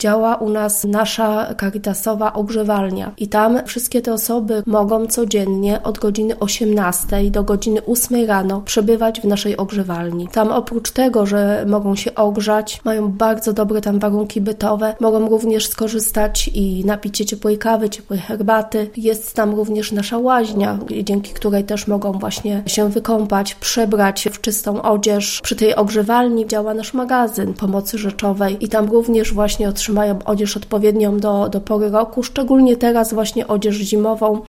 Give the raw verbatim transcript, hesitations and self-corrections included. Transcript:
działa u nas nasza Caritasowa ogrzewalnia i tam wszystkie te osoby mogą codziennie od godziny osiemnastej do godziny ósmej rano przebywać w naszej ogrzewalni. Tam oprócz tego, że mogą się ogrzać, mają bardzo dobre tam warunki bytowe, mogą również skorzystać i napić się ciepłej kawy, ciepłej herbaty. Jest tam również nasza łaźnia, dzięki której też mogą właśnie się wykąpać, przebrać w czystą odzież. Przy tej ogrzewalni działa nasz magazyn pomocy rzeczowej i tam również właśnie otrzymają odzież odpowiednią do, do pory roku, szczególnie teraz właśnie odzież zimową,